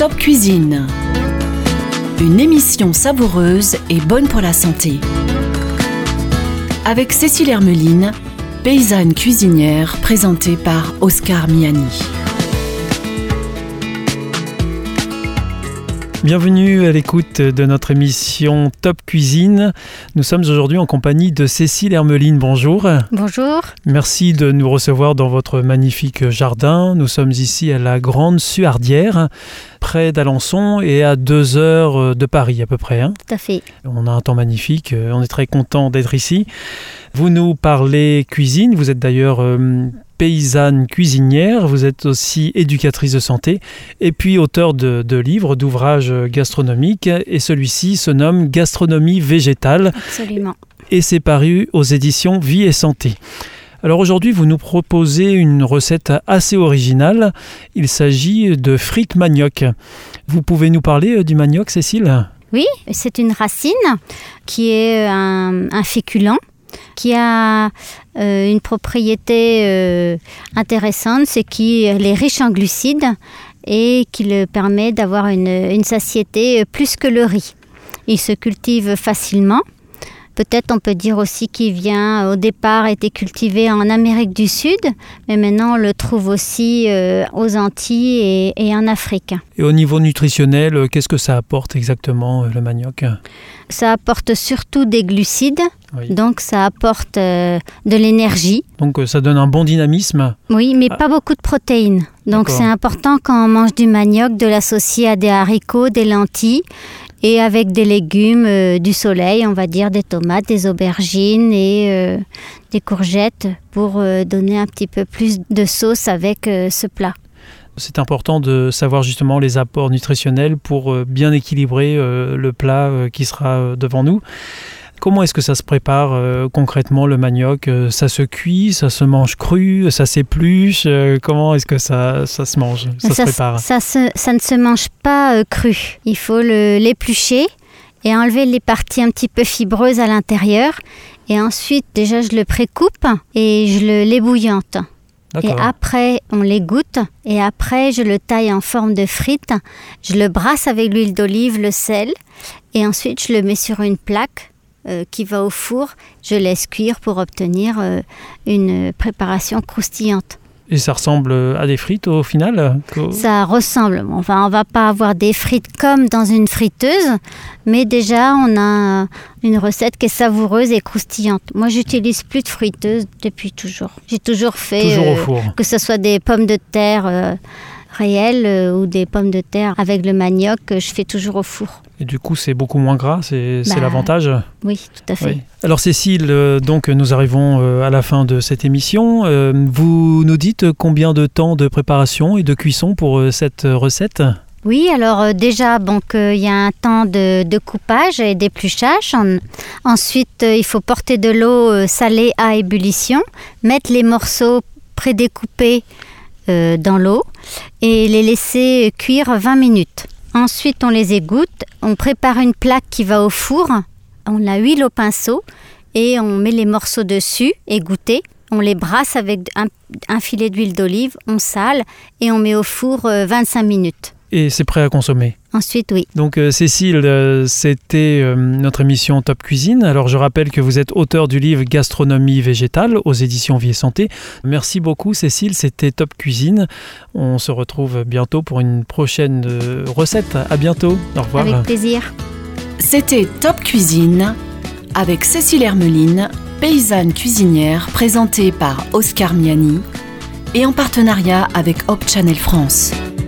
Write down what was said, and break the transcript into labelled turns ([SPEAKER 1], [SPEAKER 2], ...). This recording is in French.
[SPEAKER 1] Top Cuisine. Une émission savoureuse et bonne pour la santé. Avec Cécile Hermeline, paysanne cuisinière, présentée par Oscar Miani.
[SPEAKER 2] Bienvenue à l'écoute de notre émission Top Cuisine. Nous sommes aujourd'hui en compagnie de Cécile Hermeline. Bonjour.
[SPEAKER 3] Bonjour.
[SPEAKER 2] Merci de nous recevoir dans votre magnifique jardin. Nous sommes ici à la Grande Suardière, près d'Alençon et à 2 heures de Paris à peu près.
[SPEAKER 3] Tout à fait.
[SPEAKER 2] On a un temps magnifique, on est très content d'être ici. Vous nous parlez cuisine, vous êtes d'ailleurs paysanne cuisinière, vous êtes aussi éducatrice de santé et puis auteur de livres, d'ouvrages gastronomiques, et celui-ci se nomme Gastronomie végétale.
[SPEAKER 3] Absolument.
[SPEAKER 2] Et c'est paru aux éditions Vie et Santé. Alors aujourd'hui, vous nous proposez une recette assez originale. Il s'agit de frites manioc. Vous pouvez nous parler du manioc, Cécile ?
[SPEAKER 3] Oui, c'est une racine qui est un féculent qui a une propriété intéressante, c'est qu'il est riche en glucides et qui le permet d'avoir une satiété plus que le riz. Il se cultive facilement. Peut-être on peut dire aussi qu'il vient, au départ, été cultivé en Amérique du Sud, mais maintenant on le trouve aussi aux Antilles et en Afrique.
[SPEAKER 2] Et au niveau nutritionnel, qu'est-ce que ça apporte exactement, le manioc ?
[SPEAKER 3] Ça apporte surtout des glucides,
[SPEAKER 2] oui.
[SPEAKER 3] Donc ça apporte de l'énergie.
[SPEAKER 2] Donc ça donne un bon dynamisme ?
[SPEAKER 3] Oui, mais pas beaucoup de protéines. Donc
[SPEAKER 2] D'accord.
[SPEAKER 3] C'est important quand on mange du manioc de l'associer à des haricots, des lentilles, et avec des légumes du soleil, on va dire des tomates, des aubergines et des courgettes pour donner un petit peu plus de sauce avec ce plat.
[SPEAKER 2] C'est important de savoir justement les apports nutritionnels pour bien équilibrer le plat qui sera devant nous. Comment est-ce que ça se prépare concrètement, le manioc ? Ça se cuit, ça se mange cru, ça s'épluche ? Comment est-ce que ça se mange, ça se prépare ?
[SPEAKER 3] Ça ne se mange pas cru. Il faut l'éplucher et enlever les parties un petit peu fibreuses à l'intérieur. Et ensuite, déjà, je le précoupe et je l'ébouillante.
[SPEAKER 2] D'accord.
[SPEAKER 3] Et après, on l'égoutte. Et après, je le taille en forme de frites. Je le brasse avec l'huile d'olive, le sel. Et ensuite, je le mets sur une plaque qui va au four. Je laisse cuire pour obtenir une préparation croustillante.
[SPEAKER 2] Et ça ressemble à des frites au final ?
[SPEAKER 3] Ça ressemble. Enfin, on ne va pas avoir des frites comme dans une friteuse, mais déjà, on a une recette qui est savoureuse et croustillante. Moi, j'utilise plus de friteuse depuis toujours. J'ai toujours fait
[SPEAKER 2] toujours au four.
[SPEAKER 3] Que ce soit des pommes de terre réelles ou des pommes de terre avec le manioc, je fais toujours au four.
[SPEAKER 2] Et du coup, c'est beaucoup moins gras, c'est l'avantage ?
[SPEAKER 3] Oui, tout à fait.
[SPEAKER 2] Oui. Alors Cécile, donc nous arrivons à la fin de cette émission. Vous nous dites combien de temps de préparation et de cuisson pour cette recette ?
[SPEAKER 3] Oui, alors déjà, il y a un temps de coupage et d'épluchage. Ensuite, il faut porter de l'eau salée à ébullition, mettre les morceaux prédécoupés dans l'eau et les laisser cuire 20 minutes. Ensuite, on les égoutte, on prépare une plaque qui va au four, on la huile au pinceau et on met les morceaux dessus, égouttés. On les brasse avec un filet d'huile d'olive, on sale et on met au four 25 minutes.
[SPEAKER 2] Et c'est prêt à consommer ?
[SPEAKER 3] Ensuite, oui.
[SPEAKER 2] Donc Cécile, c'était notre émission Top Cuisine. Alors je rappelle que vous êtes auteur du livre Gastronomie végétale aux éditions Vie et Santé. Merci beaucoup Cécile, c'était Top Cuisine. On se retrouve bientôt pour une prochaine recette. À bientôt, au revoir.
[SPEAKER 3] Avec plaisir.
[SPEAKER 1] C'était Top Cuisine avec Cécile Hermeline, paysanne cuisinière, présentée par Oscar Miani et en partenariat avec Hope Channel France.